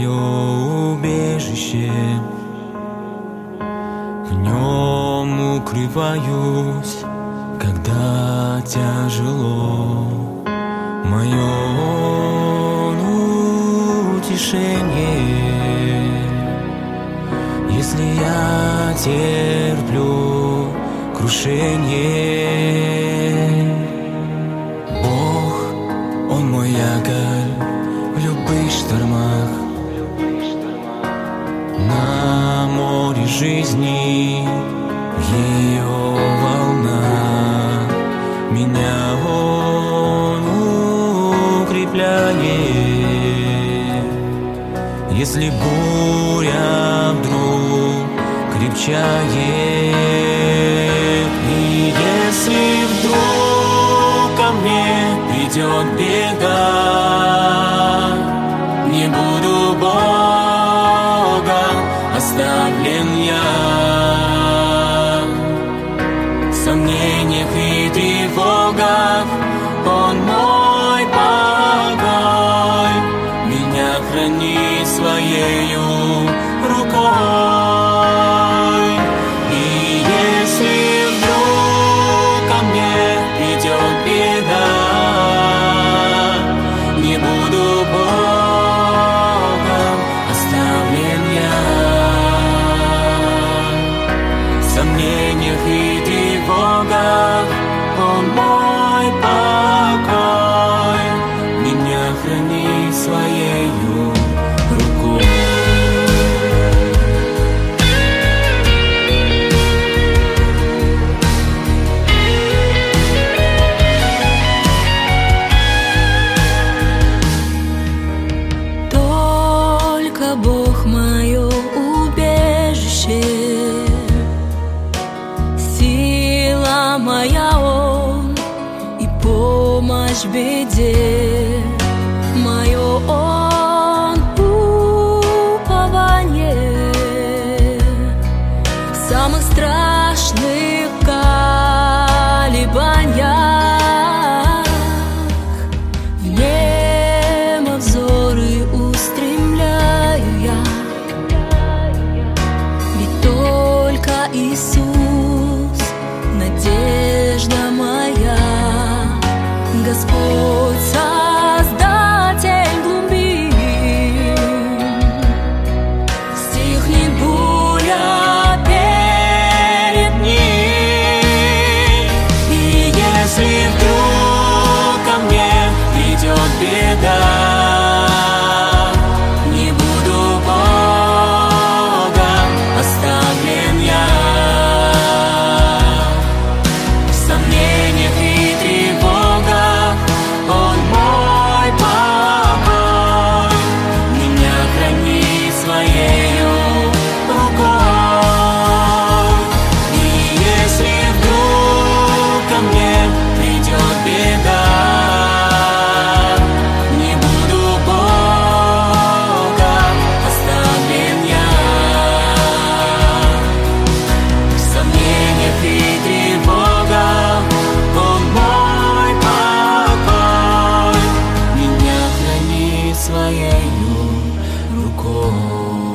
мое убежище, в нем укрываюсь, когда тяжело. Мое утешение, если я терплю крушение. Бог, Он мой якорь в любых штормах, на море жизни ее волна. Меня Он укрепляет, если буря вдруг крепчает. И если вдруг ко мне придет беда, не буду Бога оставлен я. В сомнениях и тревогах Он мой покой, меня хранит Своею рукой. И если вдруг ко мне придет беда, не буду Богом оставлен я. В сомнениях и тревогах Он мой покой, меня хранит Своею рукой. Только Бог мое убежище, сила моя Он и помощь в беде. Мое Он упование в самых страшных колебаниях. В небо взоры устремляю я, ведь только Иисус надежда моя. Господь Создатель глубин, стихнет буря перед Ним. И если вдруг ко мне придет беда, не буду Богом оставлен я. В сомнениях и тревогах Он мой покой, меня хранит Своею рукой. И если вдруг ко мне придет беда, не буду Богом оставлен я. В сомнениях и тревогах Он мой покой, меня хранит Своею рукой.